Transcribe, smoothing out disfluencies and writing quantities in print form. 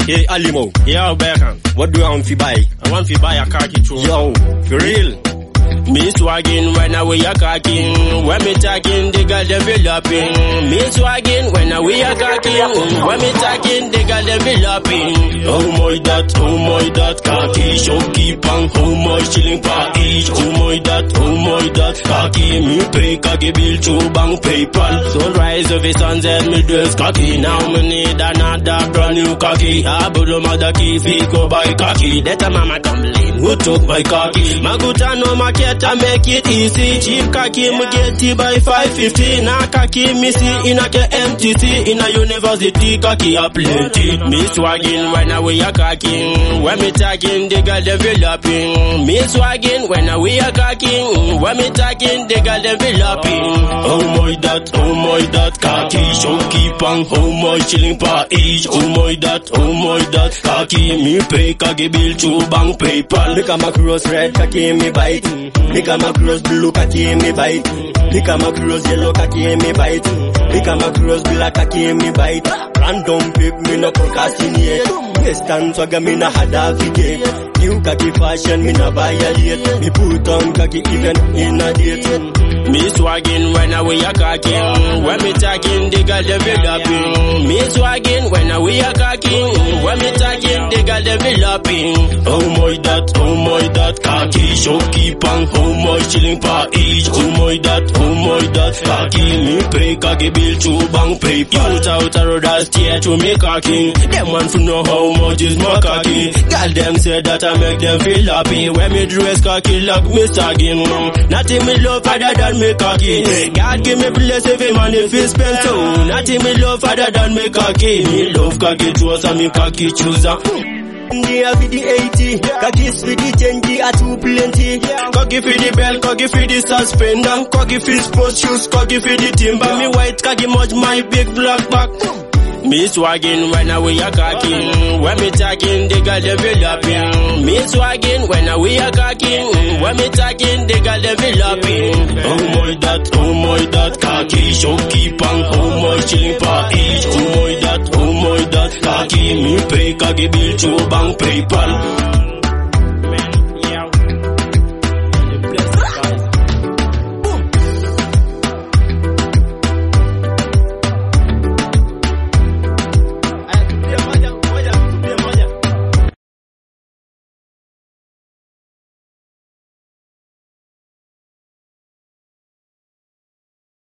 Hey, Alimo. Yo, Beckham. What do you want to buy? I want to buy a khaki too. Yo, for real? Me swagging when I wear a khaki. When me talking, the girl developing. Me swagging when I wear a khaki. When me talking, the girl developing. Oh my that khaki. Shopkeeper, how much shilling per each? Oh my that khaki. Me pay khaki bill to bank PayPal. Sunrise of the sunset, me dress khaki. Now me need another brand new khaki. I put the mother key, go buy khaki. That a mama complain, who took my khaki? My good no market. I make it easy. Cheap khaki, me get it by 550. Now khaki, me see in a MTC. In a university, khaki a plenty. Me swagging when I wear a khaki. When me talking, the girl developing. Me swagging when I wear a khaki. When me talking, the girl developing. Oh my that khaki. Shopkeeper, how much shilling per each? Oh my that khaki. Me pay khaki bill to bank PayPal. Make a macros red khaki, me bite. Make a macros blue khaki, me bite. Make a macros yellow khaki, me bite. Make a macros black khaki, me bite. Random pick, me no procrastinate. Western swagger, me no hard forget. New khaki fashion, me no violate. Me put on khaki even in a date. Me swagging when I wear a khaki. When me talking, the girl developing. Me swagging when I wear a khaki. When me talking, the girl developing. Oh my that khaki. Shopkeeper, how much shilling per each? Oh my that khaki. Me pay khaki bill to bank PayPal. Youth out a road and steer to me khaki. Them want to know how much is my khaki. Girl them say that I make them feel happy. When me dress khaki like me sagging. Nothing me love other than me khaki. God give me bless every man if he spend so. Nothing me love other than me khaki. Me love khaki choose and me khaki chooser. They have the 80, khakis for the change, are too plenty. Khaki for the belt, khaki for the suspender, khaki for sports shoes, khaki for the timber. Me white khaki much my big black back. Me swagging when I wear a khaki. When me talking, the girl developing. Me swagging when I wear a khaki. When me talking, the girl developing. Oh my that khaki. Shopkeeper, how much shilling per each? Oh my that khaki. Me pay khaki bill to bank PayPal.